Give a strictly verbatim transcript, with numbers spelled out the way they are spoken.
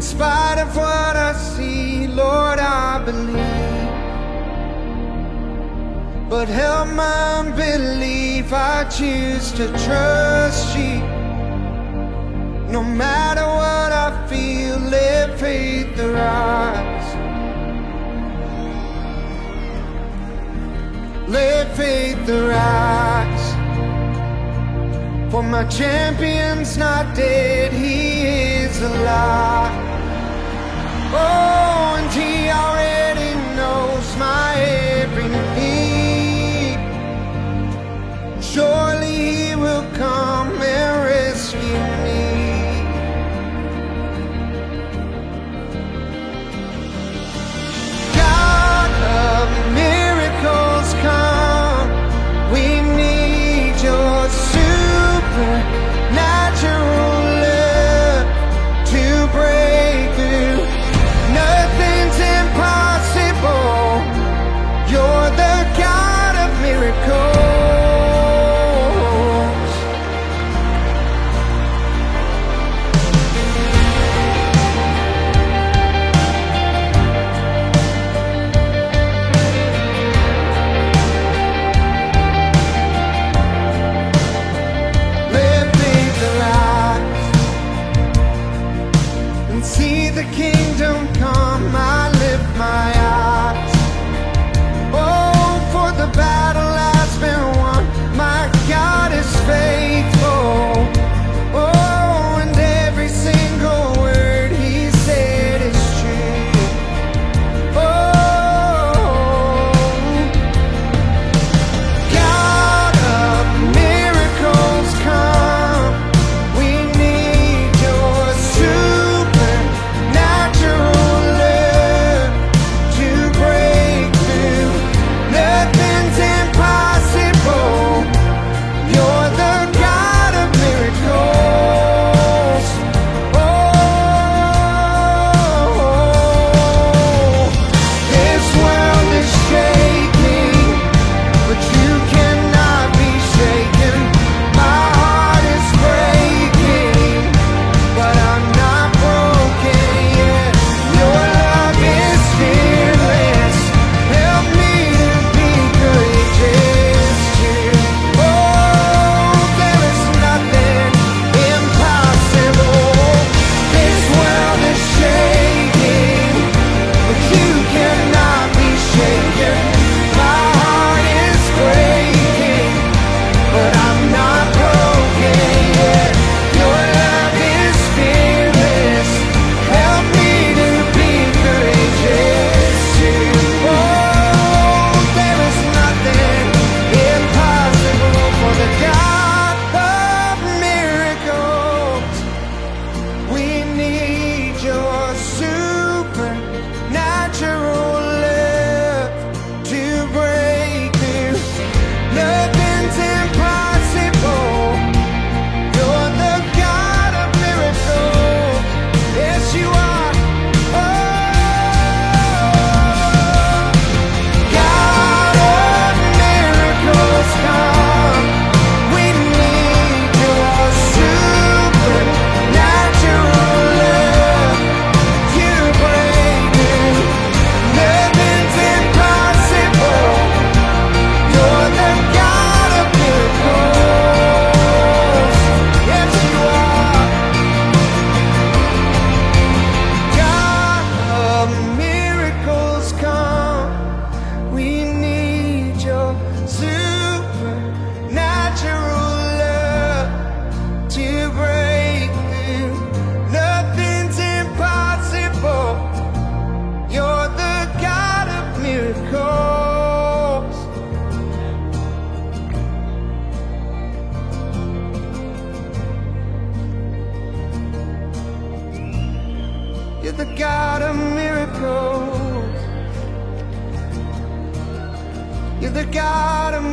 spite of what I see, Lord, I believe. But help my unbelief, I choose to trust you. No matter what I feel, let faith arise. Let faith arise. For my champion's not dead, he is alive. Oh, and he already knows my every need. Surely he will come and rescue me. God of miracles, come. We need your supernatural love to break through. Nothing's impossible. You're the God of miracles. Let faith arise and see the kingdom come. I lift my eyes. Oh, for the battle has been won. My God is faithful. Oh, and every single word he said is true. Oh, God of miracles, come. We need your supernatural love to break through. Nothing's impossible. You're the God of miracles. Oh, this world is shaking, but you cannot be shaken. My heart is breaking, but I'm not broken yet. Your love is fearless. Help me to be courageous too. Oh, there is nothing impossible. This world is shaking, but you cannot be shaken. My heart is breaking, but I'm not broken yet. Your love is fearless. Help me to be courageous too. Oh, there is nothing impossible for the God of miracles. We need your supernatural love to break through. Nothing's impossible. You're the God of miracles. Yes, you are. Oh, God of miracles, come. We need your supernatural love to break through. Nothing's impossible. You're the God of miracles. Yes, you are. God of miracles, come. We need your supernatural love to break through. Nothing's impossible. You're the God of miracles. You're the God of miracles. You're the God of